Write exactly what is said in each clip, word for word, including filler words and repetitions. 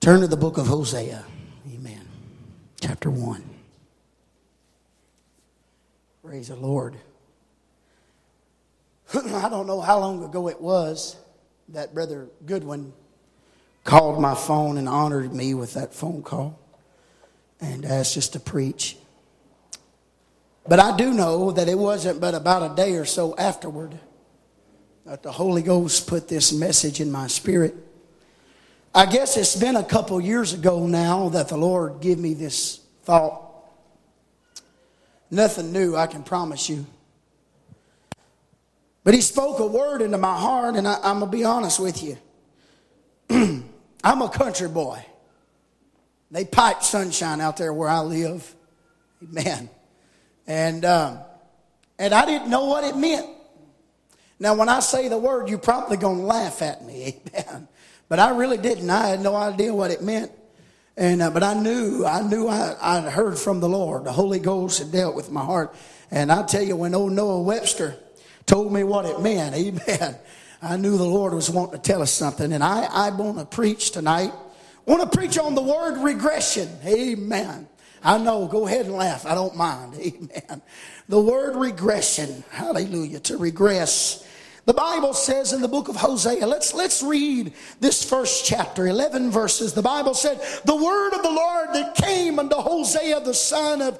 Turn to the book of Hosea. Amen. Chapter one. Praise the Lord. I don't know how long ago it was that Brother Goodwin called my phone and honored me with that phone call and asked us to preach. But I do know that it wasn't but about a day or so afterward that the Holy Ghost put this message in my spirit. I guess it's been a couple years ago now that the Lord gave me this thought. Nothing new, I can promise you. But He spoke a word into my heart, and I, I'm going to be honest with you. I'm a country boy. They pipe sunshine out there where I live. Amen. And, um, and I didn't know what it meant. Now, when I say the word, you're probably going to laugh at me. Amen. But I really didn't. I had no idea what it meant. And uh, but I knew, I knew I I heard from the Lord. The Holy Ghost had dealt with my heart. And I tell you, when old Noah Webster told me what it meant, amen, I knew the Lord was wanting to tell us something. And I, I want to preach tonight. I want to preach on the word regression. Amen. I know, go ahead and laugh. I don't mind. Amen. The word regression. Hallelujah. To regress. The Bible says in the book of Hosea, let's, let's read this first chapter, eleven verses. The Bible said, the word of the Lord that came unto Hosea the son of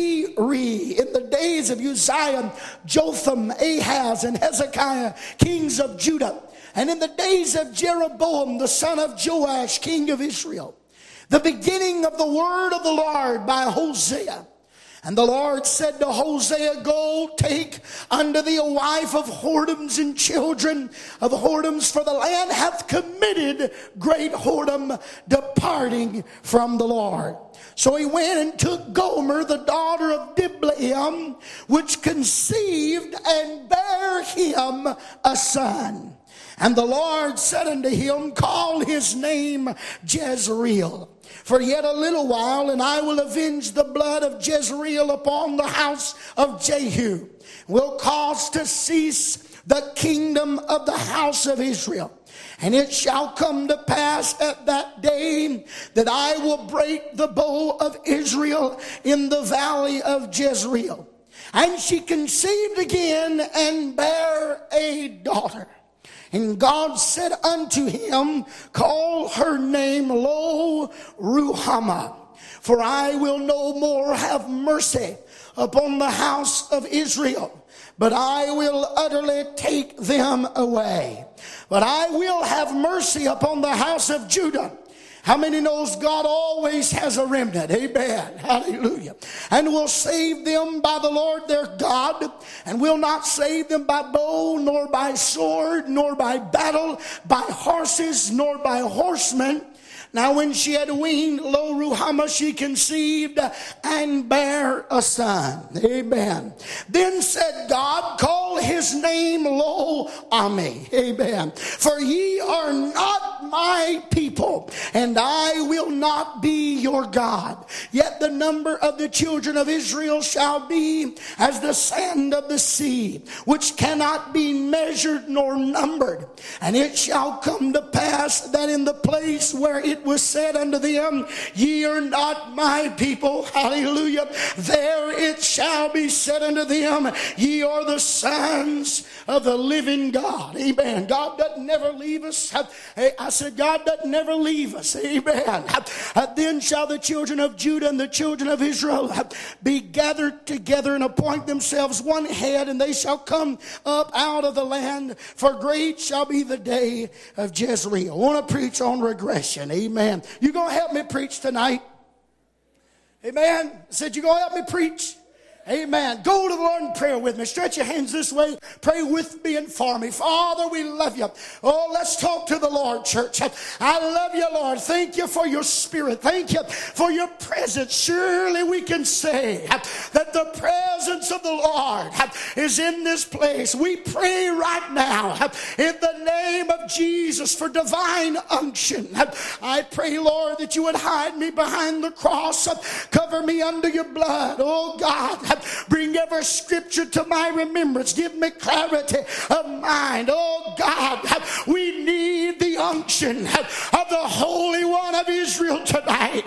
Beeri in the days of Uzziah, Jotham, Ahaz, and Hezekiah, kings of Judah, and in the days of Jeroboam the son of Joash, king of Israel. The beginning of the word of the Lord by Hosea. And the Lord said to Hosea, go take unto thee a wife of whoredoms and children of whoredoms, for the land hath committed great whoredom, departing from the Lord. So he went and took Gomer, the daughter of Diblaim, which conceived and bare him a son. And the Lord said unto him, call his name Jezreel. For yet a little while, and I will avenge the blood of Jezreel upon the house of Jehu. Will cause to cease the kingdom of the house of Israel. And it shall come to pass at that day that I will break the bow of Israel in the valley of Jezreel. And she conceived again and bare a daughter. And God said unto him, call her name Lo Ruhamah, for I will no more have mercy upon the house of Israel, but I will utterly take them away. But I will have mercy upon the house of Judah. How many knows God always has a remnant? Amen. Hallelujah. And will save them by the Lord their God, and will not save them by bow, nor by sword, nor by battle, by horses, nor by horsemen. Now when she had weaned, Lo Ruhamah, she conceived and bare a son. Amen. Then said God, call his name Lo Ami. Amen. For ye are not my people, and I will not be your God. Yet the number of the children of Israel shall be as the sand of the sea, which cannot be measured nor numbered. And it shall come to pass that in the place where it was said unto them, ye are not my people, hallelujah, there it shall be said unto them, ye are the sons of the living God. Amen. God doesn't never leave us. I said God doesn't never leave us. Amen. Then shall the children of Judah and the children of Israel be gathered together and appoint themselves one head, and they shall come up out of the land, for great shall be the day of Jezreel. I want to preach on regression. Amen. You going to help me preach tonight? Amen. I said, you going to help me preach? Amen. Go to the Lord in prayer with me. Stretch your hands this way. Pray with me and for me. Father, we love you. Oh, let's talk to the Lord, church. I love you, Lord. Thank you for your spirit. Thank you for your presence. Surely we can say that the presence of the Lord is in this place. We pray right now in the name of Jesus for divine unction. I pray, Lord, that you would hide me behind the cross. Cover me under your blood. Oh, God. Bring every scripture to my remembrance. Give me clarity of mind. Oh God, we need the unction of the Holy One of Israel. tonight.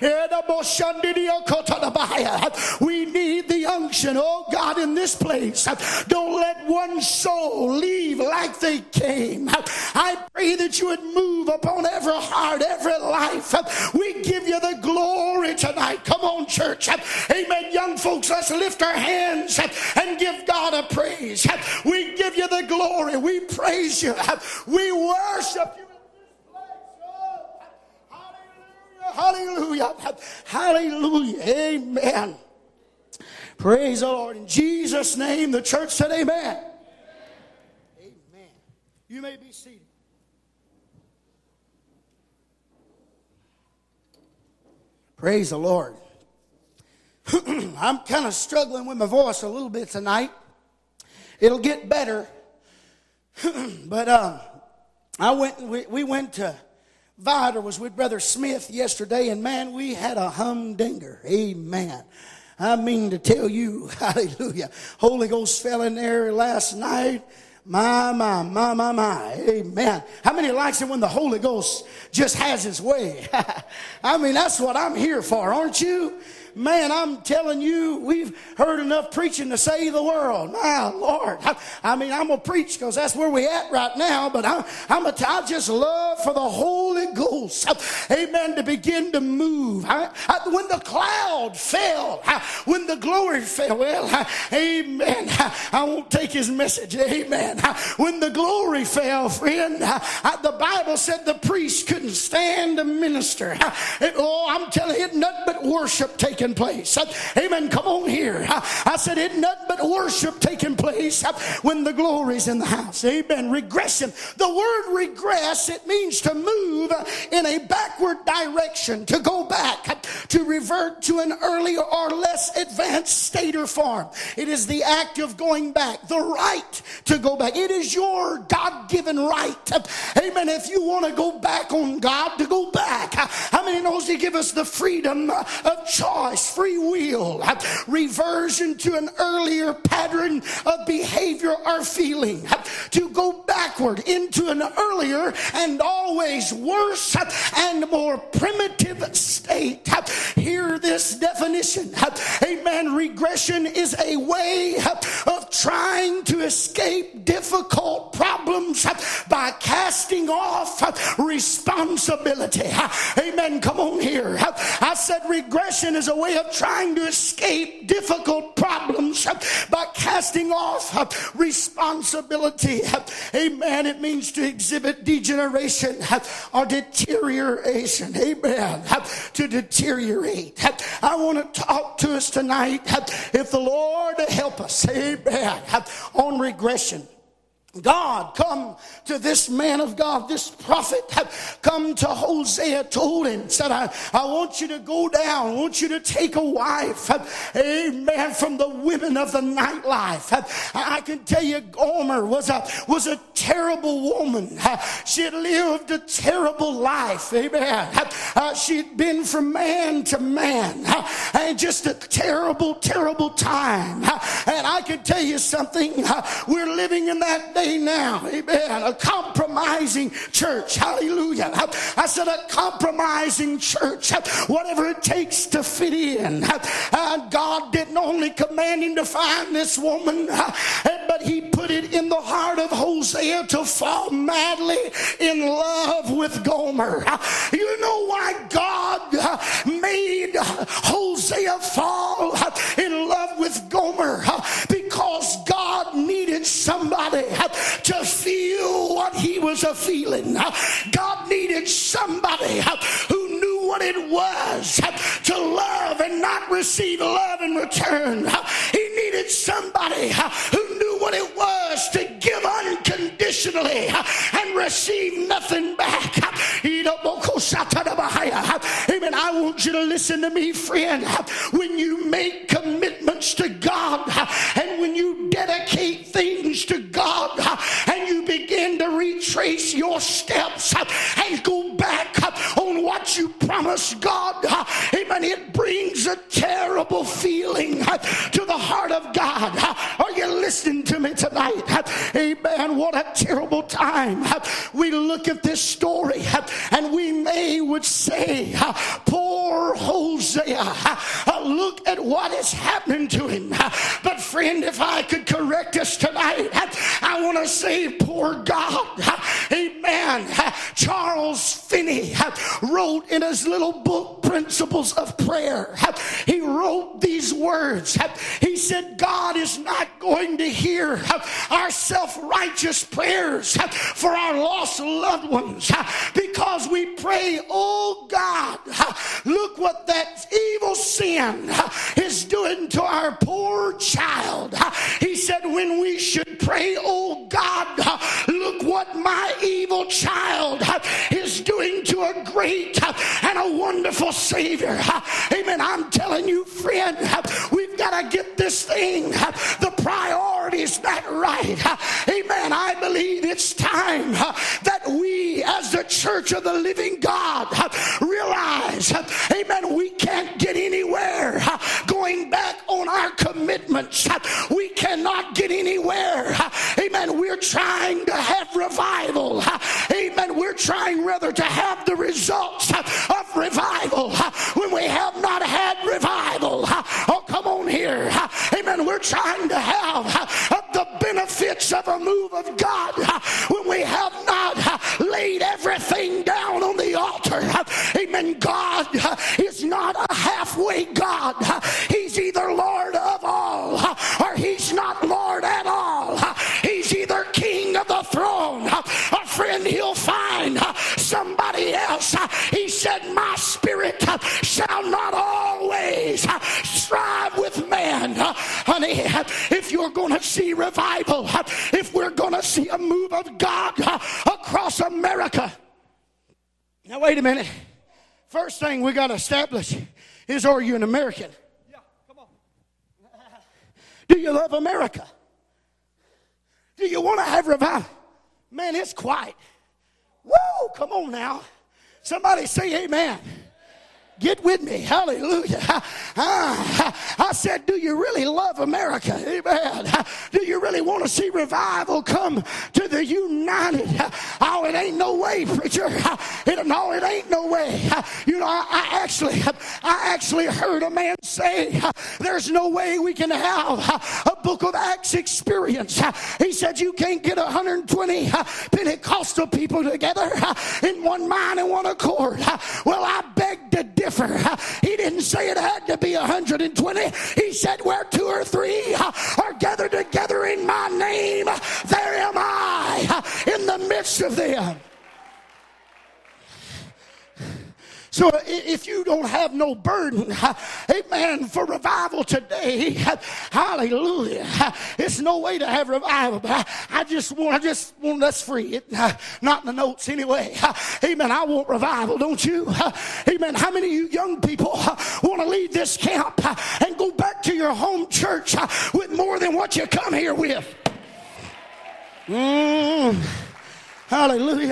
We need the unction, oh God, in this place. Don't let one soul leave like they came. I pray that you would move upon every heart, every life. We give you the glory tonight. Come on, church. Amen. Young folks, let's lift our hands and give God a praise. We give you the glory. We praise you. We worship you. Hallelujah. Hallelujah. Amen. Praise the Lord. In Jesus' name, the church said amen. Amen. You may be seated. Praise the Lord. I'm kind of struggling with my voice a little bit tonight. It'll get better. But um, I went. We, we went to Vider, was with Brother Smith yesterday, and man, we had a humdinger. Amen. I mean to tell you, hallelujah. Holy Ghost fell in there last night. My, my, my, my, my. Amen. How many likes it when the Holy Ghost just has his way? I mean, that's what I'm here for, aren't you? Man, I'm telling you, we've heard enough preaching to save the world. My Lord. I, I mean, I'm going to preach because that's where we're at right now, but I'm, I'm a, I just love for the Holy Ghost, amen, to begin to move. I, I, when the cloud fell, I, when the glory fell, well, I, amen, I, I won't take his message, amen. I, when the glory fell, friend, I, I, the Bible said the priest couldn't stand to minister. I, it, oh, I'm telling you, it's nothing but worship taking place. Amen. Come on here. I said it nothing but worship taking place when the glory's in the house. Amen. Regression. The word regress, it means to move in a backward direction, to go back, to revert to an earlier or less advanced state or form. It is the act of going back, the right to go back. It is your God-given right. Amen. If you want to go back on God, to go back. How many knows he give us the freedom of choice? Free will, reversion to an earlier pattern of behavior or feeling, to go backward into an earlier and always worse and more primitive state. Hear this definition. Amen. Regression is a way of trying to escape difficult problems by casting off responsibility. Amen. Come on here. I said regression is a way of trying to escape difficult problems by casting off responsibility. Amen. It means to exhibit degeneration or deterioration. Amen. To deteriorate. I want to talk to us tonight, if the Lord help us, amen, on regression. God come to this man of God, this prophet, come to Hosea, told him, said, I, I want you to go down, I want you to take a wife, amen, from the women of the nightlife. I can tell you, Gomer was a, was a terrible woman. She had lived a terrible life, amen. She'd been from man to man, and just a terrible, terrible time. And I can tell you something, we're living in that day now, amen, a compromising church, hallelujah. I said a compromising church, whatever it takes to fit in. Uh, God didn't only command him to find this woman, uh, but he put it in the heart of Hosea to fall madly in love with Gomer. Uh, you know why God uh, made Hosea fall uh, in love with Gomer? Uh, because God needed somebody uh, to feel what he was a feeling. God needed somebody who knew what it was to love and not receive love in return. He needed somebody who knew what it was to give unconditionally and receive nothing back. Amen. I want you to listen to me, friend. When you make commitments to God and when you dedicate things to God and you begin to retrace your steps and go back on what you promised God, amen, it brings a terrible feeling to the heart of God. Are you listening? listening to me tonight, amen, what a terrible time. We look at this story and we may would say, poor Hosea, look at what is happening to him. But friend, if I could correct us tonight, I want to say, poor God, amen. Charles Finney wrote in his little book, Principles of Prayer, he wrote these words. He said, God is not going to hear our self-righteous prayers for our lost loved ones because we pray, oh God, look what that evil sin is doing to our poor child. He said, when we should pray, oh God, look what my evil child is doing to a great and a wonderful Savior. Amen. I'm telling you, friend, we've got to get this thing, the priorities back right. Amen. I believe it's time that we as the church of the living God realize, amen, we can't get anywhere going back on our commitments. We cannot get anywhere. Amen. We're trying to have revival. Amen. We're trying rather to have the results of revival when we have not had revival. Oh, come on here. Amen. We're trying to have the benefits of a move of God when we have not laid everything down on the altar. Amen. God is not a halfway God. He's either Lord of all or he's not Lord at all. He's either king of the throne or, friend, he'll find somebody else. He said, my spirit shall not always strive with man. Honey, if you're going to see revival, if we're going to see a move of God across America. Now, wait a minute. First thing we got to establish is, are you an American? Yeah, come on. Do you love America? Do you want to have revival? Man, it's quiet. Whoa, come on now. Somebody say amen. Get with me. Hallelujah. I said, do you really love America? Amen. Do you really want to see revival come to the United? Oh, it ain't no way, preacher. It, no, it ain't no way. You know, I, I actually, I actually heard a man say, there's no way we can have a Book of Acts experience. He said, you can't get one hundred twenty Pentecostal people together in one mind and one accord. Well, I beg to differ. He didn't say it had to be one hundred twenty. He said, where two or three are gathered together in my name, there am I in the midst of them. So if you don't have no burden, amen, for revival today, hallelujah, it's no way to have revival. But I, I just want, I just want, let's free it. Not in the notes anyway. Amen. I want revival, don't you? Amen. How many of you young people want to leave this camp and go back to your home church with more than what you come here with? Mm, hallelujah.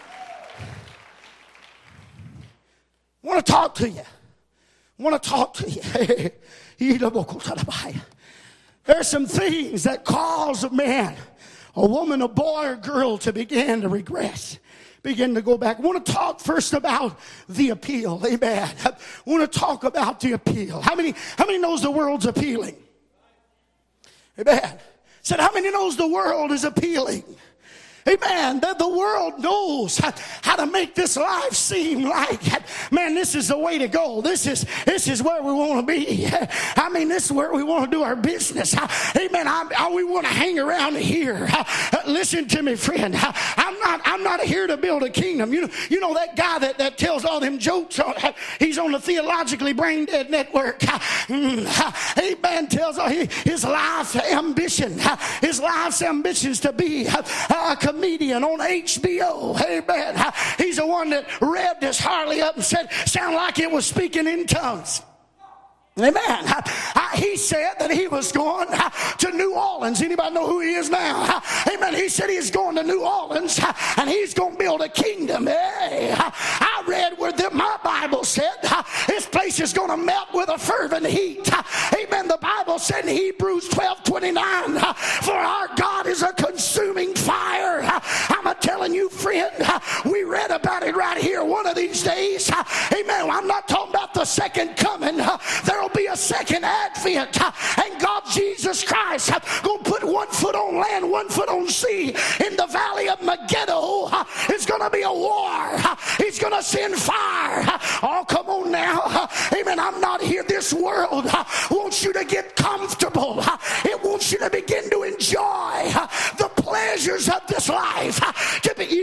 I want to talk to you. I want to talk to you. There's some things that cause a man, a woman, a boy, or girl to begin to regress, begin to go back. I want to talk first about the appeal. Amen. I want to talk about the appeal. How many, how many knows the world's appealing? Amen. Said, how many knows the world is appealing? Amen. That the world knows how, how to make this life seem like, man, this is the way to go. This is this is where we want to be. I mean, this is where we want to do our business. Amen. I, I, we want to hang around here. Listen to me, friend. I'm not I'm not here to build a kingdom. You know, you know that guy that, that tells all them jokes. He's on the Theologically Brain Dead Network. Amen. Tells all his life ambition. His life's ambition is to be a comedian on H B O. Amen. He's the one that revved his Harley up and said, sound like it was speaking in tongues. Amen. I, I, he said that he was going uh, to New Orleans. Anybody know who he is now? Uh, amen. He said he's going to New Orleans uh, and he's going to build a kingdom. Hey, uh, I read where the, my Bible said uh, this place grace is going to melt with a fervent heat. Amen. The Bible said in Hebrews twelve twenty-nine, for our God is a consuming fire. I'm telling you, friend, we read about it right here one of these days. Amen. I'm not talking about the second coming. There will be a second advent, and God Jesus Christ going to put one foot on land, one foot on sea. In the valley of Megiddo, it's going to be a war. He's going to send fire. Oh, come on now. Amen. I'm not here. This world wants you to get comfortable. It wants you to begin to enjoy the pleasures of this life, to be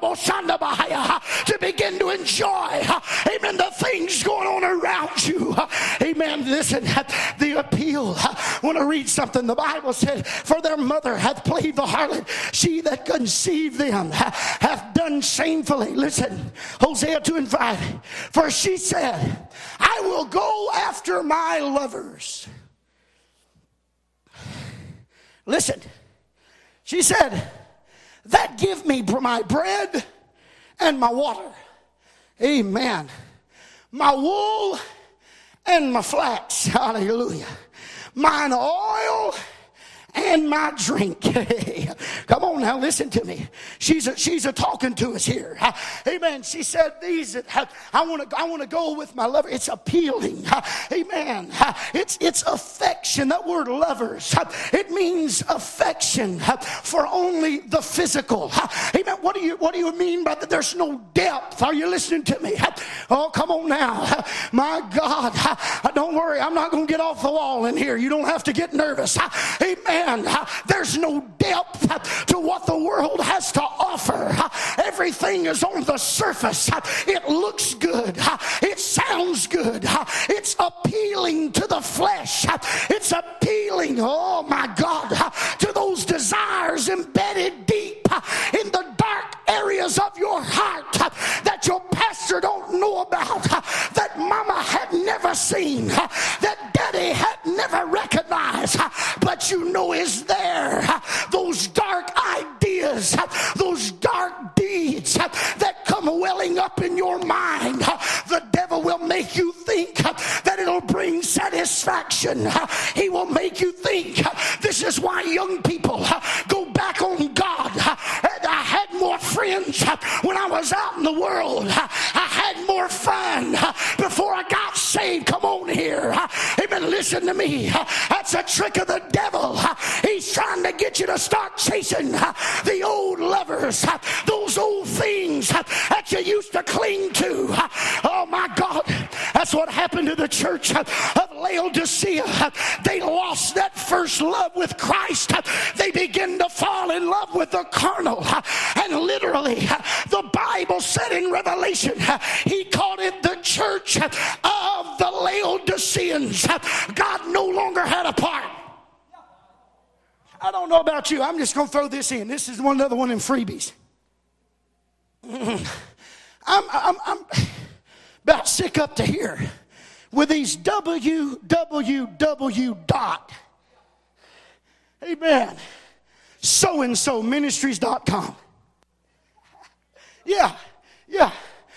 to begin to enjoy, amen, the things going on around you. Amen. Listen, the appeal. I want to read something. The Bible said, for their mother hath played the harlot, she that conceived them hath done shamefully. Listen, Hosea two and five. For she said, I will go after my lovers. Listen, she said, that give me my bread and my water. Amen. My wool and my flax. Hallelujah. Mine oil and my drink. Come on now, listen to me. She's a, she's a talking to us here. Amen. She said these that have, I want to I want to go with my lover. It's appealing. Amen. It's it's affection. That word lovers, it means affection for only the physical. Amen. What do you what do you mean by that? There's no depth. Are you listening to me? Oh, come on now. My God. Don't worry. I'm not going to get off the wall in here. You don't have to get nervous. Amen. There's no depth to what the world has to offer. Everything is on the surface. It looks good. It sounds good. It's appealing to the flesh. It's appealing, oh my God, to those desires embedded deep in the dark areas of your heart that your pastor don't know about, that mama had never seen, that daddy had never recognized, but you know is there. Those dark ideas, those dark deeds that come welling up in your mind, the devil will make you think that it'll bring satisfaction. He will make you think this is why young people go back on God. I had more friends when I was out in the world. I had more fun before I got saved. Come on here. Amen. Listen to me. That's a trick of the devil. He's trying to get you to start chasing the old lovers, those old things that you used to cling to. Oh my God. That's what happened to the church of Laodicea. They lost that first love with Christ. They began to fall in love with the carnal. And literally, the Bible said in Revelation, he called it the church of the Laodiceans. God no longer had a part. I don't know about you. I'm just going to throw this in. This is one another one in freebies. I'm, I'm, I'm about sick up to here with these W W W dot. Amen. So and so ministries dot com. Yeah, yeah.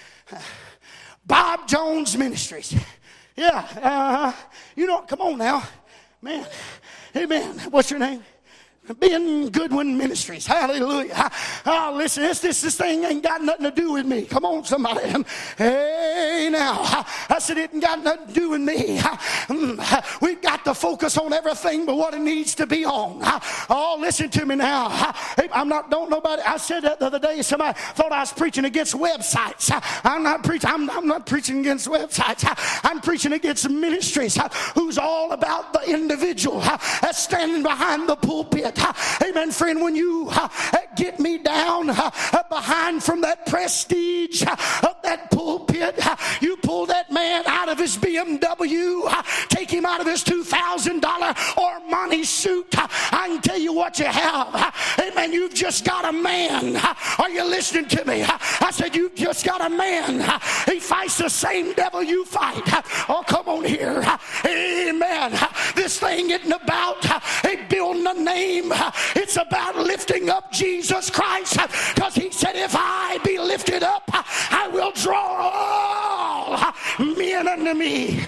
Bob Jones Ministries. Yeah. Uh, you know, come on now. Man. Amen. What's your name? Ben Goodwin Ministries. Hallelujah. Oh, listen, this, this, this thing ain't got nothing to do with me. Come on, somebody. Hey, now. I said it ain't got nothing to do with me. We've got to focus on everything but what it needs to be on. Oh, listen to me now. I'm not, don't nobody, I said that the other day, somebody thought I was preaching against websites. I'm not preaching, I'm, I'm not preaching against websites. I'm preaching against ministries who's all about the individual that's standing behind the pulpit. Amen, friend. When you uh, get me down uh, behind from that prestige uh, of that pulpit, uh, you pull that man out of his B M W, uh, take him out of his two thousand dollars Armani suit. Uh, I can tell you what you have. Uh, amen. You've just got a man. Uh, are you listening to me? Uh, I said you've just got a man. Uh, he fights the same devil you fight. Uh, oh, come on here. Uh, amen. Uh, this thing isn't about uh, building a name. It's about lifting up Jesus Christ, because he said if I be lifted up, I will draw all men unto me.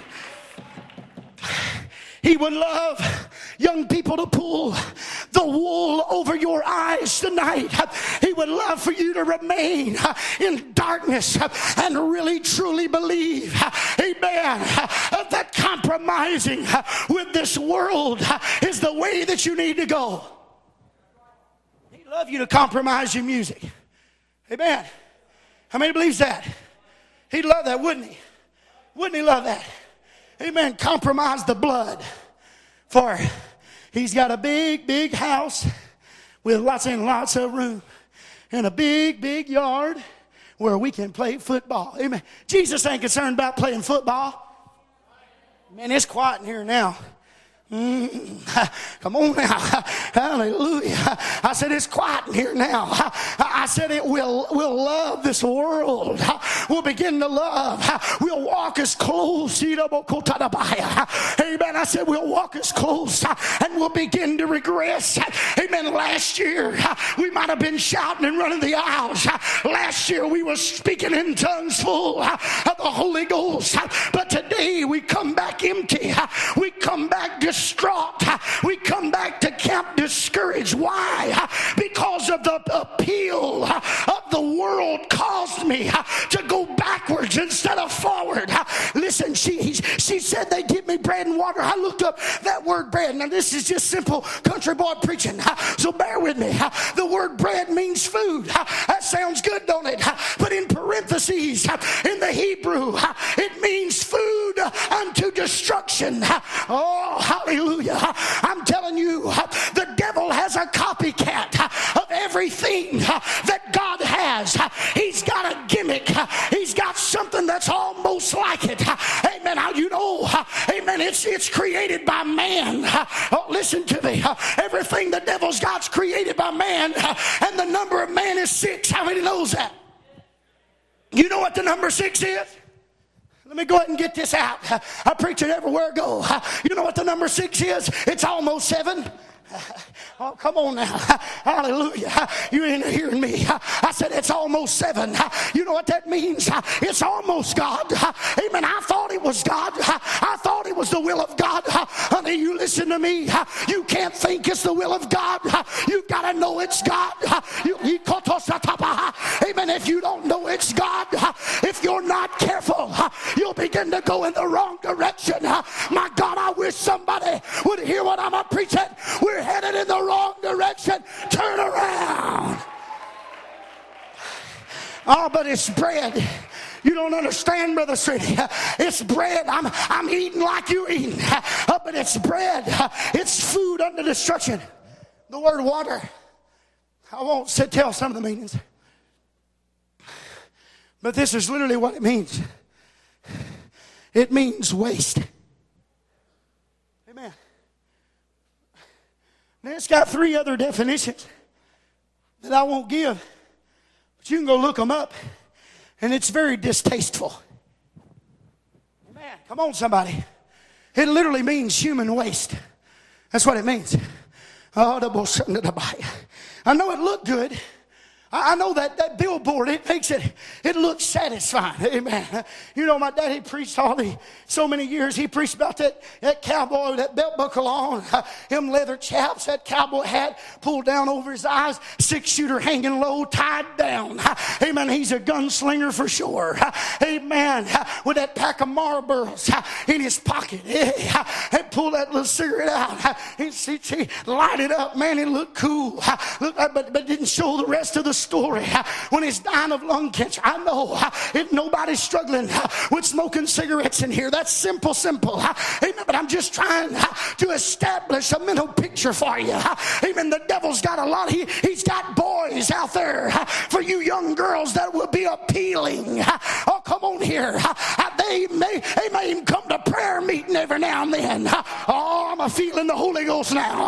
He would love young people to pull the wool over your eyes tonight. He would love for you to remain in darkness and really truly believe, amen, that compromising with this world is the way that you need to go. He'd love you to compromise your music. Amen. How many believes that? He'd love that, wouldn't he? Wouldn't he love that? Amen. Compromise the blood. For he's got a big, big house with lots and lots of room and a big, big yard where we can play football. Amen. Jesus ain't concerned about playing football. Man, it's quiet in here now. Mm, come on now. Hallelujah. I said it's quiet in here now. I said it will will love this world. We'll begin to love. We'll walk as close. Amen. I said we'll walk as close and we'll begin to regress. Amen. Last year we might have been shouting and running the aisles. Last year we were speaking in tongues full of the Holy Ghost. But today we come back empty. We come back distraught. We come back to camp discouraged. Why? Because of the appeal of the world caused me to go backwards instead of forward. Listen, she, she said they give me bread and water. I looked up that word bread. Now this is just simple country boy preaching, so bear with me. The word bread means food. That sounds good, don't it? But in parentheses, in the Hebrew, it means food unto destruction. Oh, hallelujah. I'm telling you, the devil has a copycat of everything that God has. He's got a gimmick. He's got something that's almost like it. Amen. How you know, amen, it's, it's created by man. Oh, listen to me. Everything the devil's got's created by man, and the number of man is six. How many knows that? You know what the number six is? Let me go ahead and get this out. I preach it everywhere I go. You know what the number six is? It's almost seven. Oh, come on now. Hallelujah. You ain't hearing me. I said it's almost seven. You know what that means? It's almost God. Amen. I thought it was God. I thought it was the will of God. Honey, you listen to me. You can't think it's the will of God. You've got to know it's God. You, amen. If you don't know it's God, if you're not careful, you'll begin to go in the wrong direction. My God, I wish somebody would hear what I'm preaching. We're headed in the wrong direction. Turn around. Oh, but it's bread. You don't understand, Brother City. It's bread. I'm, I'm eating like you're eating. Oh, but it's bread. It's food unto destruction. The word water. I won't sit, tell some of the meanings. But this is literally what it means. It means waste. Amen. Now it's got three other definitions that I won't give, but you can go look them up, and it's very distasteful. Amen. Come on, somebody. It literally means human waste. That's what it means. I know it looked good. I know that, that billboard, it makes it, it looks satisfying. Amen. You know, my daddy preached all the, so many years, he preached about that, that cowboy, that belt buckle on, uh, him leather chaps, that cowboy hat pulled down over his eyes, six shooter hanging low, tied down. Uh, amen. He's a gunslinger for sure. Uh, amen. Uh, with that pack of Marlboros uh, in his pocket. Uh, and pull that little cigarette out. Uh, he, he, he light it up. Man, it looked cool. Uh, look, uh, but, but didn't show the rest of the story when he's dying of lung cancer. I know if nobody's struggling with smoking cigarettes in here, that's simple, simple. Amen. But I'm just trying to establish a mental picture for you. Amen. The devil's got a lot. He, he's got boys out there for you young girls that will be appealing. Oh, come on here. They may, they may even come to prayer meeting every now and then. Oh, I'm feeling the Holy Ghost now.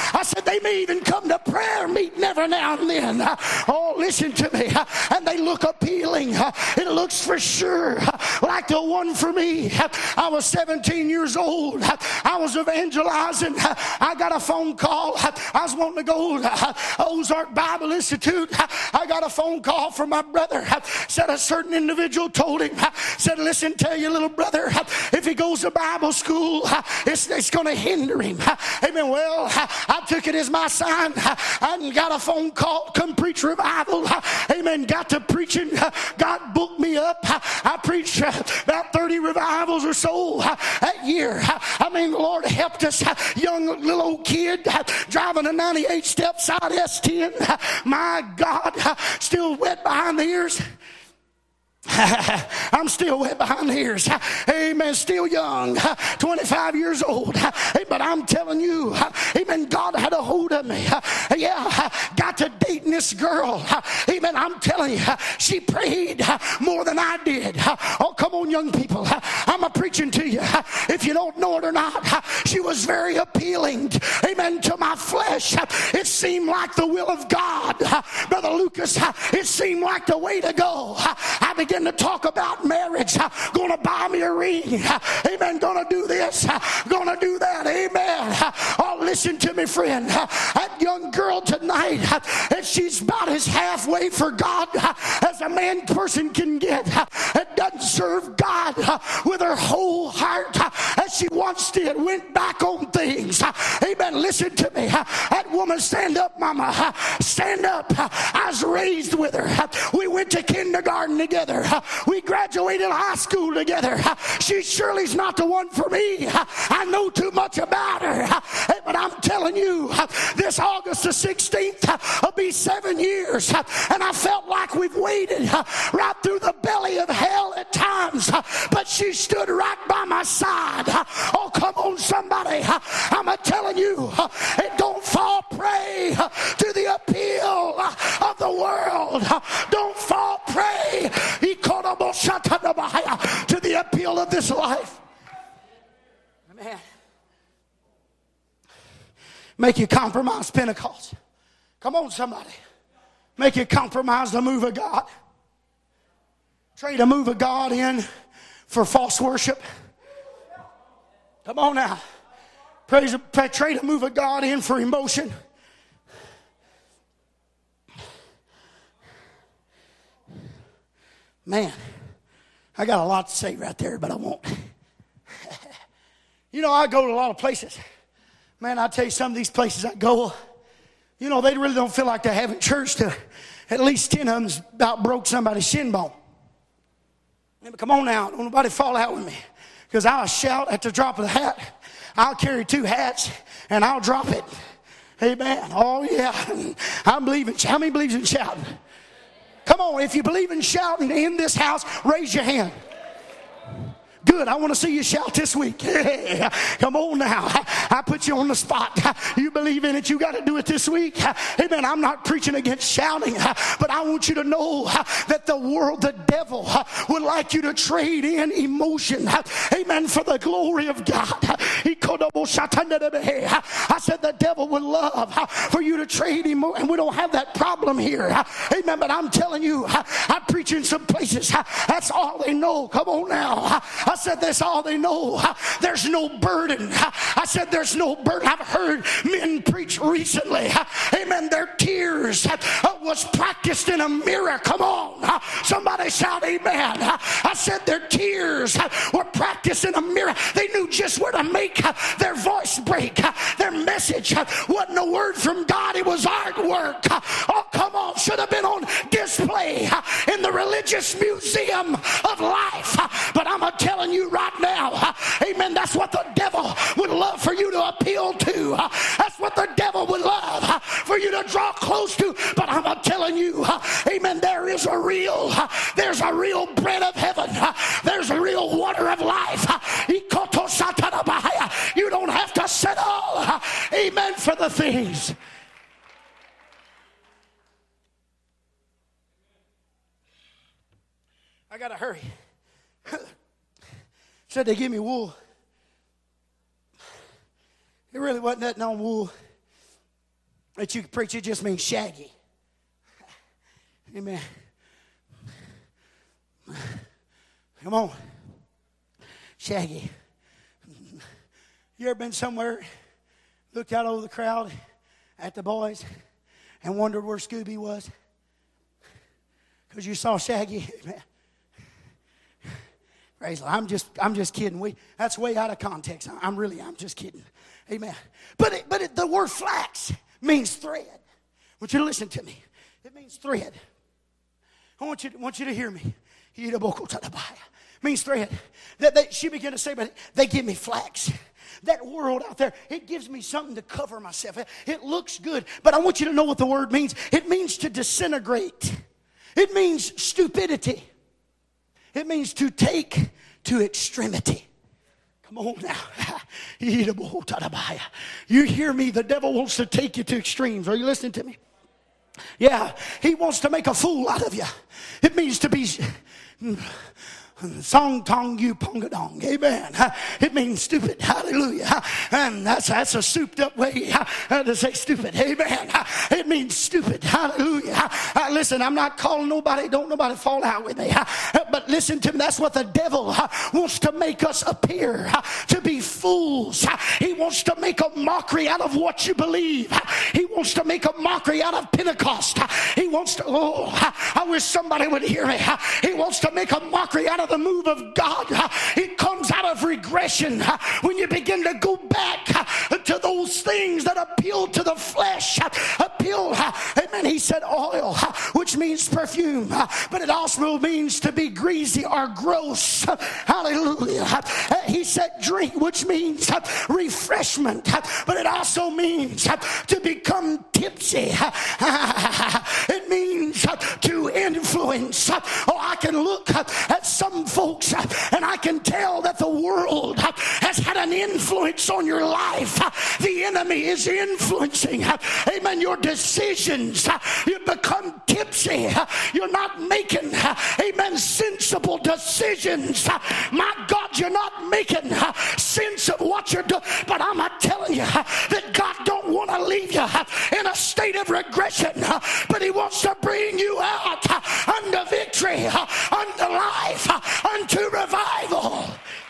I said, they may even come to prayer meeting every now and then. Oh, listen to me. And they look appealing. It looks for sure like the one for me. I was seventeen years old. I was evangelizing. I got a phone call. I was wanting to go to Ozark Bible Institute. I got a phone call from my brother. Said a certain individual told him, said, listen, tell your little brother, if he goes to Bible school, it's, it's going to hinder him. Amen. Well, I took it as my sign. I got a phone call, come preach revival. Amen. Got to preaching. God booked me up. I preached about thirty revivals or so that year. I mean, the Lord helped us. Young little old kid driving a ninety-eight step side S ten. My God, still wet behind the ears. I'm still wet behind the ears. Amen. Still young. twenty-five years old. But I'm telling you, amen, God had a hold of me. Yeah, got to dating this girl. Amen. I'm telling you, she prayed more than I did. Oh, come on, young people. I'm a preaching to you. If you don't know it or not, she was very appealing. Amen. To my flesh. It seemed like the will of God. Brother Lucas, it seemed like the way to go. I began to talk about marriage. Gonna buy me a ring. Amen. Gonna do this. Gonna do that. Amen. Oh, listen to me, friend. That young girl tonight, and she's about as halfway for God as a man person can get. It doesn't serve God with her whole heart as she once did. Went back on things. Amen. Listen to me. That woman, stand up, mama. Stand up. I was raised with her. We went to kindergarten together. We graduated high school together. She surely's not the one for me. I know too much about her. But I'm telling you, this August the sixteenth will be seven years. And I felt like we've waited right through the belly of hell at times. But she stood right by my side. Oh, come on, somebody. I'm telling you, don't fall prey to the appeal of the world. Don't fall prey to the appeal of this life. Man. Make you compromise Pentecost. Come on, somebody. Make you compromise the move of God. Trade a move of God in for false worship. Come on now. Praise, trade a move of God in for emotion. Man, I got a lot to say right there, but I won't. You know, I go to a lot of places. Man, I tell you, some of these places I go, you know, they really don't feel like they're having church till at least ten of them's about broke somebody's shin bone. Come on now, don't nobody fall out with me. Because I'll shout at the drop of the hat. I'll carry two hats and I'll drop it. Amen. Oh yeah. I'm believing. How many believes in shouting? Come on, if you believe in shouting in this house, raise your hand. Good. I want to see you shout this week. Yeah. Come on now. I put you on the spot. You believe in it. You got to do it this week. Amen. I'm not preaching against shouting, but I want you to know that the world, the devil, would like you to trade in emotion. Amen. For the glory of God. I said the devil would love for you to trade emotion. And we don't have that problem here. Amen. But I'm telling you, I preach in some places. That's all they know. Come on now. I said that's all they know. There's no burden. I said there's no burden. I've heard men preach recently. Amen. Their tears was practiced in a mirror. Come on. Somebody shout amen. I said their tears were practiced in a mirror. They knew just where to make their voice break. Their message wasn't a word from God. It was artwork. Oh, come on. Should have been on display in the religious museum of life. But I'm a telling you right now, amen, that's what the devil would love for you to appeal to. That's what the devil would love for you to draw close to. But I'm telling you, amen, there is a real, there's a real bread of heaven. There's a real water of life. You don't have to settle, amen, for the things. I gotta hurry. Said they give me wool. It really wasn't nothing on wool. that you can preach, it just means shaggy. Amen. Come on. Shaggy. You ever been somewhere, looked out over the crowd at the boys and wondered where Scooby was? Because you saw Shaggy. Amen. Praise the Lord. I'm just, I'm just kidding. We, that's way out of context. I'm really, I'm just kidding. Amen. But it, but it, the word flax means thread. I want you to listen to me. It means thread. I want you, to, want you to hear me. It means thread. That they, she began to say, but they give me flax. That world out there, it gives me something to cover myself. It, it looks good, but I want you to know what the word means. It means to disintegrate. It means stupidity. It means to take to extremity. Come on now. You hear me? The devil wants to take you to extremes. Are you listening to me? Yeah, he wants to make a fool out of you. It means to be song tong you pongadong. Amen. It means stupid. Hallelujah. And that's that's a souped up way to say stupid. Amen. It means stupid. Hallelujah. Listen, I'm not calling nobody. Don't nobody fall out with me. But listen to me. That's what the devil wants to make us appear to be fools. He wants to make a mockery out of what you believe. He wants to make a mockery out of Pentecost. He wants to, oh, I wish somebody would hear me. He wants to make a mockery out of the move of God. It comes out of regression when you begin to go back to those things that appeal to the flesh. Appeal, amen. He said oil, which means perfume, but it also means to be greasy or gross. Hallelujah. He said drink, which means refreshment, but it also means to become tipsy. It means to influence. Oh, I can look at some folks and I can tell that the world has had an influence on your life. The enemy is influencing, amen, your decisions. You become tipsy. You're not making, amen, sensible decisions. My God, you're not making sense of what you're doing. But I'm not telling you that God don't want to leave you in a state of regression, but he wants to bring you out unto victory, unto life, unto revival.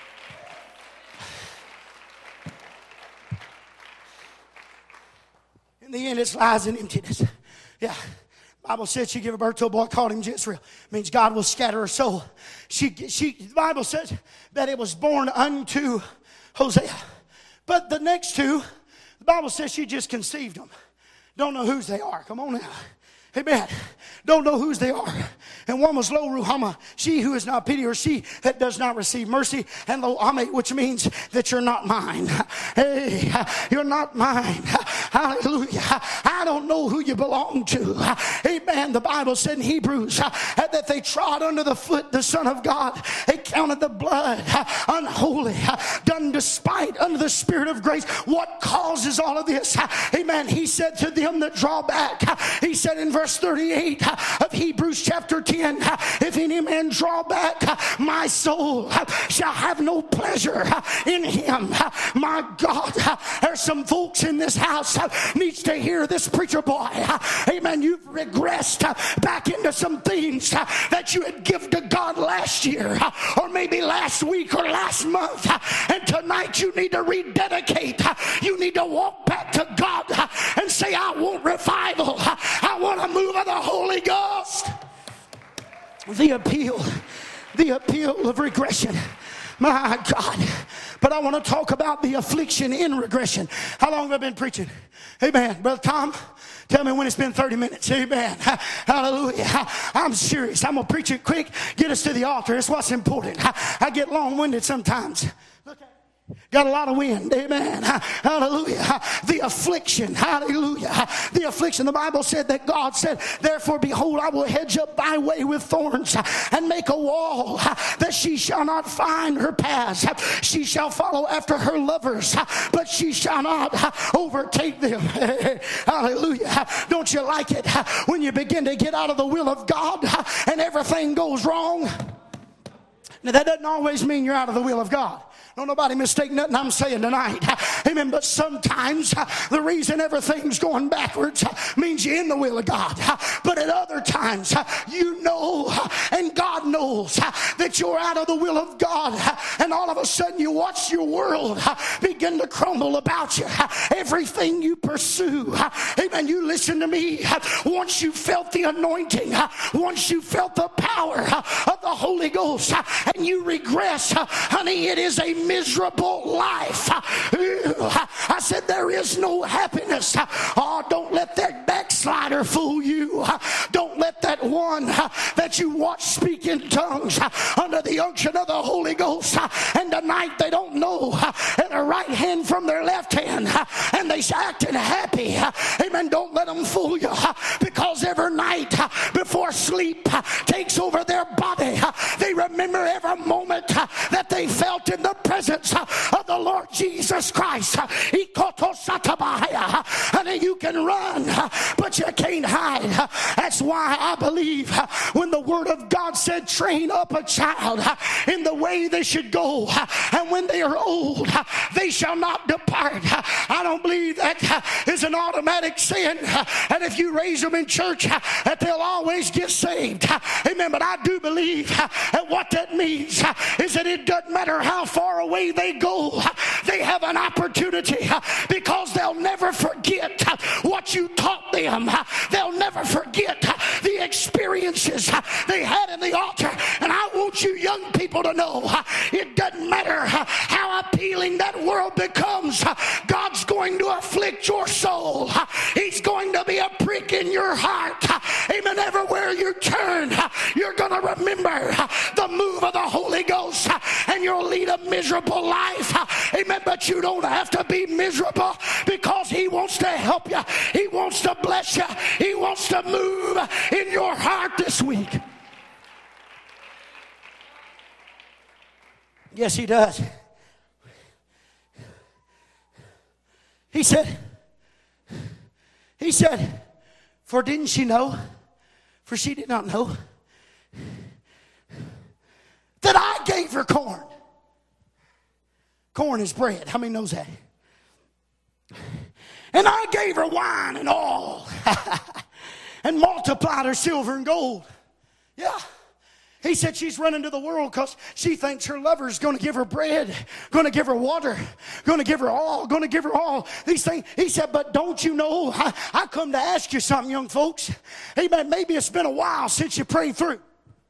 In the end, it's lies and emptiness. Yeah. The Bible says she gave birth to a boy, called him Jezreel. Means God will scatter her soul. She, she, the Bible says that it was born unto Hosea. But the next two, the Bible says she just conceived them. Don't know whose they are. Come on now. Amen. Don't know whose they are. And one was Lo Ruhamah, she who is not pity, or she that does not receive mercy. And Lo Ammi, which means that you're not mine. Hey, you're not mine. Hallelujah. I don't know who you belong to. Amen. The Bible said in Hebrews that they trod under the foot the Son of God. They counted the blood unholy, done despite under the Spirit of grace. What causes all of this? Amen. He said to them that draw back, he said in verse thirty-eight of Hebrews chapter ten, if any man draw back, my soul shall have no pleasure in him. My God, there's some folks in this house needs to hear this preacher boy. Amen. You've regressed back into some things that you had given to God last year, or maybe last week or last month, and tonight you need to rededicate. You need to walk back to God and say, I want revival. I want a move of the Holy Ghost. The appeal, the appeal of regression. My God. But I want to talk about the affliction in regression. How long have I been preaching? Amen. Brother Tom, tell me when it's been thirty minutes. Amen. Hallelujah. I'm serious. I'm going to preach it quick. Get us to the altar. It's what's important. I get long-winded sometimes. Look at Got a lot of wind. Amen. Hallelujah. The affliction. Hallelujah. The affliction. The Bible said that God said, therefore, behold, I will hedge up thy way with thorns and make a wall that she shall not find her paths. She shall follow after her lovers, but she shall not overtake them. Hallelujah. Don't you like it when you begin to get out of the will of God and everything goes wrong? Now, that doesn't always mean you're out of the will of God. Don't nobody mistake nothing I'm saying tonight. Amen. But sometimes the reason everything's going backwards means you're in the will of God. But at other times, you know, and God knows that you're out of the will of God, and all of a sudden you watch your world begin to crumble about you. Everything you pursue, amen, you listen to me, once you felt the anointing, once you felt the power of the Holy Ghost, and you regress, honey, it is a miserable life. I said there is no happiness. Oh, don't let that backslider fool you. Don't let that one that you watch speak in tongues under the unction of the Holy Ghost, and tonight they don't know their right hand from their left hand, and they acting happy. Amen. Don't let them fool you, because every night before sleep takes over their body, they remember every moment that they felt in the presence of the Lord Jesus Christ. And you can run, but you can't hide. That's why I believe when the Word of God said, train up a child in the way they should go, and when they are old, they shall not depart. I don't believe that is an automatic sin, and if you raise them in church, that they'll always get saved. Amen. But I do believe that what that means is that it doesn't matter how far away they go, they have an opportunity, because they'll never forget what you taught them. They'll never forget the experiences they had in the altar. And I want you young people to know, it doesn't matter how appealing that world becomes, God's going to afflict your soul. He's going to be a prick in your heart. Amen. Everywhere you turn, you're going to remember the move of the Holy Ghost, and you'll lead a miserable life. Amen. But you don't have to be miserable, because He wants to help you. He wants to bless you. He wants to move in your heart this week. Yes, He does. He said, He said, for didn't she know? For she did not know that I gave her corn. Corn is bread. How many knows that? And I gave her wine and oil and multiplied her silver and gold. Yeah. He said she's running to the world because she thinks her lover's going to give her bread, going to give her water, going to give her all, going to give her all these things. He said, but don't you know, I, I come to ask you something, young folks. Amen. Maybe it's been a while since you prayed through.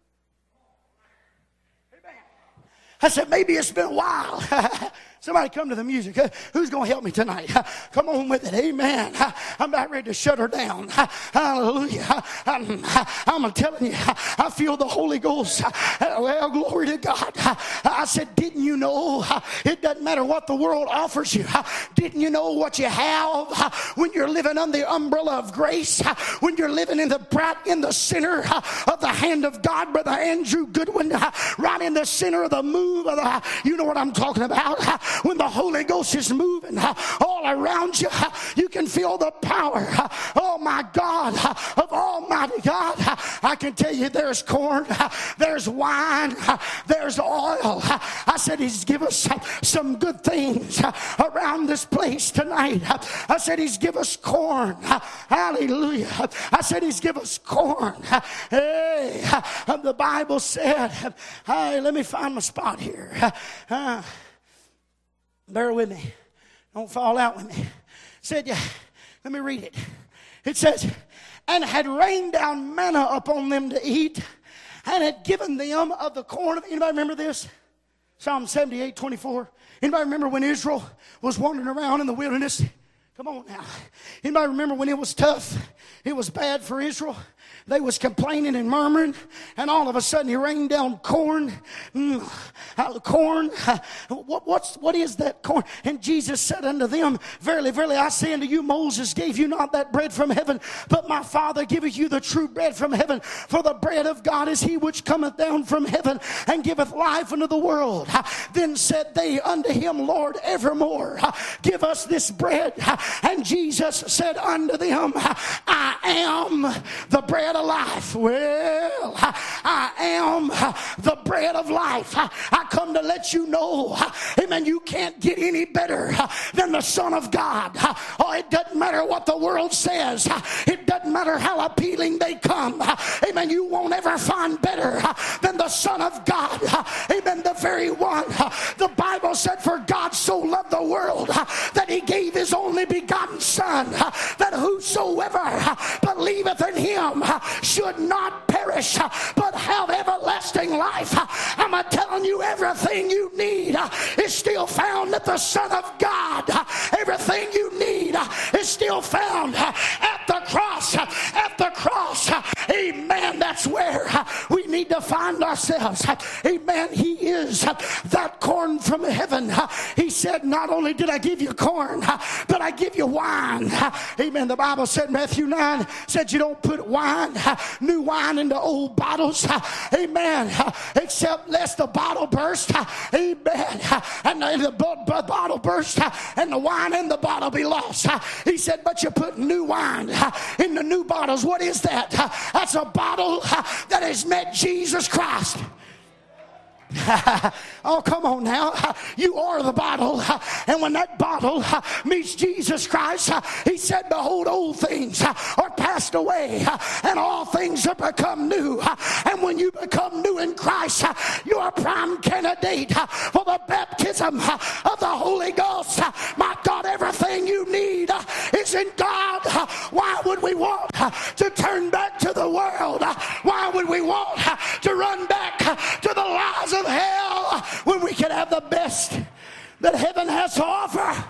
I said, maybe it's been a while. Somebody come to the music. Who's going to help me tonight? Come on with it. Amen. I'm about ready to shut her down. Hallelujah. I'm, I'm telling you, I feel the Holy Ghost. Well, glory to God. I said, didn't you know it doesn't matter what the world offers you? Didn't you know what you have when you're living under the umbrella of grace? When you're living in the bright, in the center of the hand of God, Brother Andrew Goodwin, right in the center of the move of the, you know what I'm talking about? When the Holy Ghost is moving all around you, you can feel the power, oh my God, of Almighty God. I can tell you there's corn, there's wine, there's oil. I said He's give us some good things around this place tonight. I said He's give us corn. Hallelujah. I said He's give us corn. Hey, the Bible said, hey, let me find my spot here. Uh, Bear with me. Don't fall out with me. Said, yeah, let me read it. It says, and had rained down manna upon them to eat, and had given them of the corn of. Anybody remember this? Psalm seventy-eight, twenty-four. Anybody remember when Israel was wandering around in the wilderness? Come on now. Anybody remember when it was tough? It was bad for Israel. They was complaining and murmuring, and all of a sudden He rained down corn. Mm, uh, corn. Uh, what, what's, what is that corn? And Jesus said unto them, verily, verily, I say unto you, Moses gave you not that bread from heaven, but my Father giveth you the true bread from heaven. For the bread of God is He which cometh down from heaven and giveth life unto the world. Uh, then said they unto Him, Lord, evermore, uh, give us this bread. Uh, And Jesus said unto them, I am the bread of life. Well, I am the bread of life. I come to let you know, amen, you can't get any better than the Son of God. Oh, it doesn't matter what the world says. It doesn't matter how appealing they come. Amen, you won't ever find better than the Son of God. Amen, the very one. The Bible said, for God so loved the world that he gave his only begotten Son, that whosoever believeth in him should not perish but have everlasting life. I'm telling you, everything you need is still found at the Son of God. Everything you need is still found at the cross. At the cross. Amen. That's where we need to find ourselves. Amen. He is that corn from heaven. He said, not only did I give you corn, but I give you wine. Amen. The Bible said, Matthew nine said, you don't put wine, new wine into old bottles. Amen. Except lest the bottle burst. Amen. And the bottle burst and the wine in the bottle be lost. He said, but you put new wine in the new bottles. What is that? That's a bottle that has met Jesus Christ. Oh, come on now. You are the bottle. And when that bottle meets Jesus Christ, he said, behold, old things are passed away and all things are become new. And when you become new in Christ, you're a prime candidate for the baptism of the Holy Ghost. My God, everything you need is in God. Why would we want to turn back to the world? Why would we want to run back to the lies of hell when we can have the best that heaven has to offer?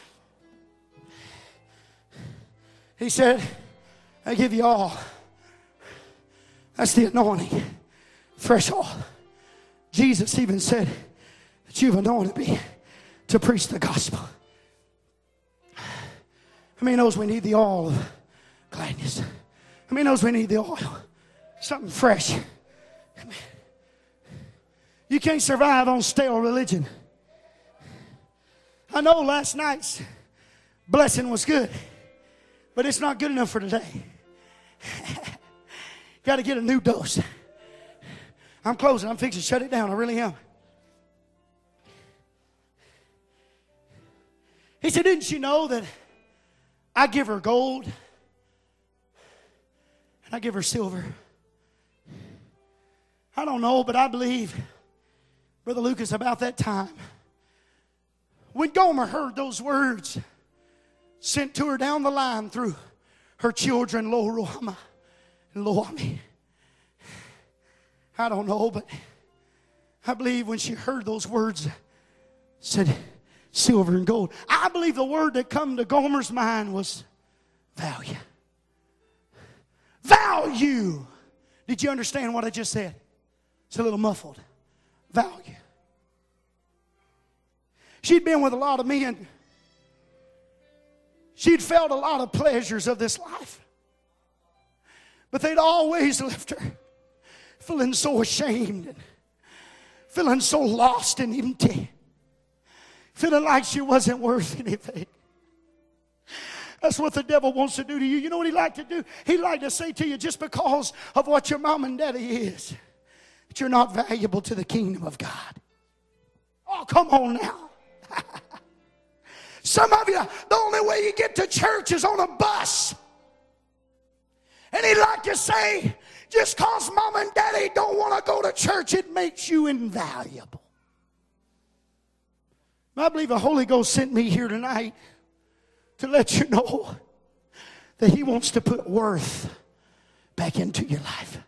He said, I give you all. That's the anointing. Fresh oil. Jesus even said that you've anointed me to preach the gospel. How many knows we need the oil of gladness? How many knows we need the oil? Something fresh. You can't survive on stale religion. I know last night's blessing was good, but it's not good enough for today. Got to get a new dose. I'm closing. I'm fixing to shut it down. I really am. He said, didn't you know that I give her gold and I give her silver? I don't know, but I believe, Brother Lucas, about that time, when Gomer heard those words sent to her down the line through her children, Lo-Ruhamah and Lo-Ammi, I don't know, but I believe when she heard those words, said silver and gold, I believe the word that come to Gomer's mind was value. Value. Did you understand what I just said? It's a little muffled. Value. She'd been with a lot of men. She'd felt a lot of pleasures of this life. But they'd always left her feeling so ashamed and feeling so lost and empty. Feeling like she wasn't worth anything. That's what the devil wants to do to you. You know what he like to do? He like to say to you, just because of what your mom and daddy is, that you're not valuable to the kingdom of God. Oh, come on now. Some of you, the only way you get to church is on a bus. And he'd like to say, just because mom and daddy don't want to go to church, it makes you invaluable. I believe the Holy Ghost sent me here tonight to let you know that he wants to put worth back into your life.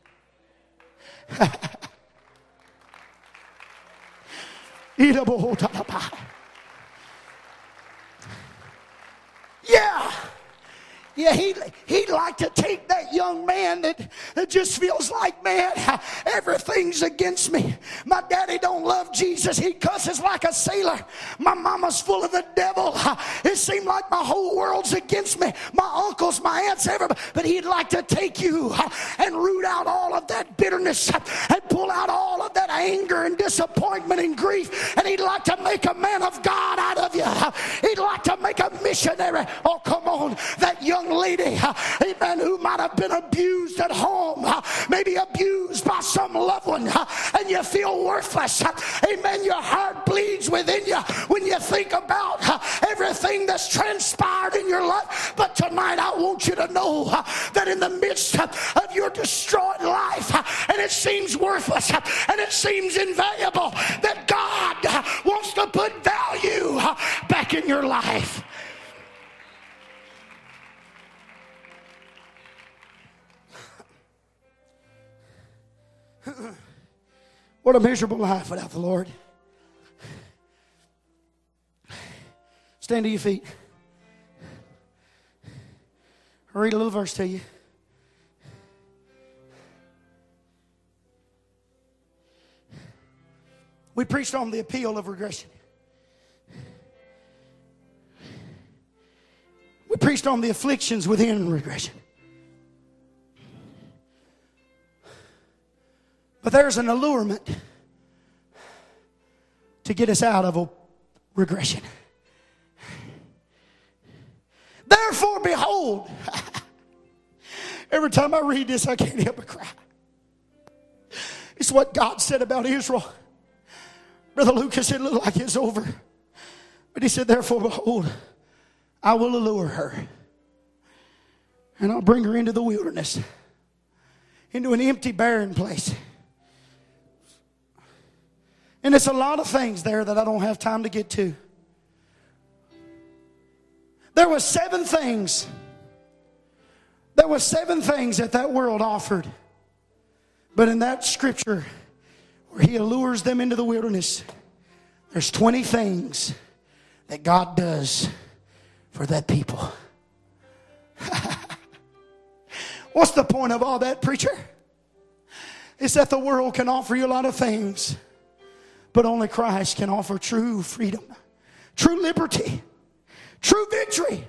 Yeah. Yeah, he, he'd like to take that young man that, that just feels like, man, everything's against me. My daddy don't love Jesus. He cusses like a sailor. My mama's full of the devil. It seemed like my whole world's against me. My uncles, my aunts, everybody. But he'd like to take you and root out all of that bitterness and pull out all of that anger and disappointment and grief. And he'd like to make a man of God out of you. He'd like to make a missionary. Oh, come on. That young lady, amen, who might have been abused at home, maybe abused by some loved one, and you feel worthless. Amen. Your heart bleeds within you when you think about everything that's transpired in your life. But tonight I want you to know that in the midst of your destroyed life, and it seems worthless and it seems invaluable, that God wants to put value back in your life. What a miserable life without the Lord. Stand to your feet. I'll read a little verse to you. We preached on the appeal of regression. We preached on the afflictions within regression. But there's an allurement to get us out of a regression. Therefore, behold, every time I read this, I can't help but cry. It's what God said about Israel. Brother Lucas, it looked like it's over. But he said, therefore, behold, I will allure her. And I'll bring her into the wilderness, into an empty, barren place. And it's a lot of things there that I don't have time to get to. There were seven things. There were seven things that that world offered. But in that scripture, where he allures them into the wilderness, there's twenty things that God does for that people. What's the point of all that, preacher? It's that the world can offer you a lot of things, but only Christ can offer true freedom, true liberty, true victory.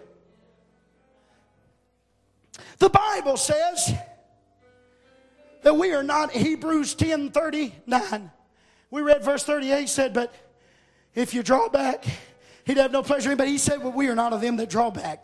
The Bible says that we are not, Hebrews ten thirty-nine. We read verse thirty-eight, said, but if you draw back, he'd have no pleasure in. But he said, well, we are not of them that draw back.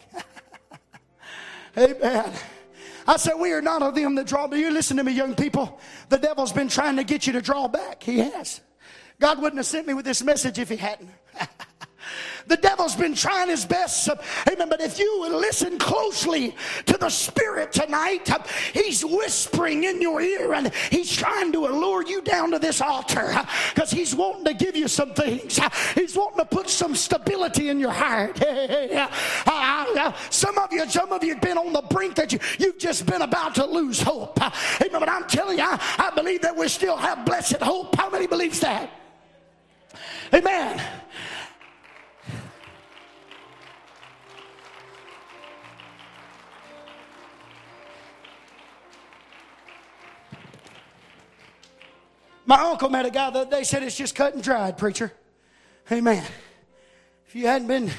Amen. I said, we are not of them that draw back. You listen to me, young people. The devil's been trying to get you to draw back. He has. God wouldn't have sent me with this message if he hadn't. The devil's been trying his best. Amen. But if you would listen closely to the Spirit tonight, he's whispering in your ear and he's trying to allure you down to this altar because he's wanting to give you some things. He's wanting to put some stability in your heart. Some of you, some of you have been on the brink that you, you've just been about to lose hope. Amen. But I'm telling you, I, I believe that we still have blessed hope. How many believes that? Amen. My uncle met a guy the other day, said it's just cut and dried, preacher. Amen. If you hadn't been,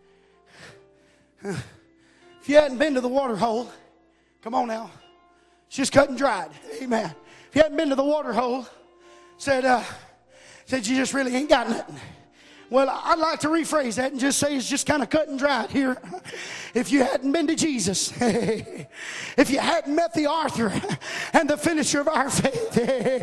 if you hadn't been to the water hole, come on now, it's just cut and dried. Amen. If you hadn't been to the water hole, said, uh, said you just really ain't got nothing. Well, I'd like to rephrase that and just say it's just kind of cut and dried here. If you hadn't been to Jesus, if you hadn't met the author and the finisher of our faith,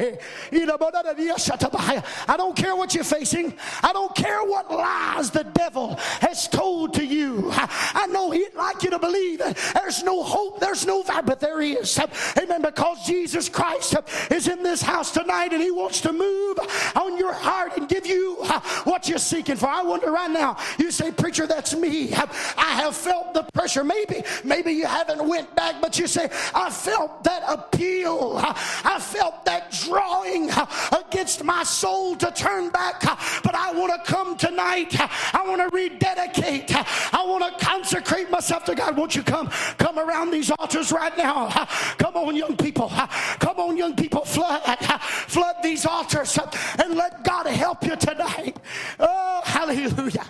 I don't care what you're facing. I don't care what lies the devil has told to you. I know he'd like you to believe there's no hope, there's no vibe, but there is. Amen. Because Jesus Christ is in this house tonight and he wants to move on your heart and give you what you're seeking for. I wonder right now, you say, preacher, that's me. I have felt the pressure. Maybe, maybe you haven't went back, but you say, I felt that appeal. I felt that drawing against my soul to turn back. But I want to come tonight. I want to rededicate. I want to consecrate myself. us after God, won't you come, come around these altars right now? Come on, young people. Come on, young people. Flood, flood these altars and let God help you tonight. Oh, hallelujah.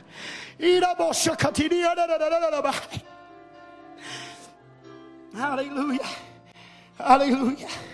Hallelujah. Hallelujah.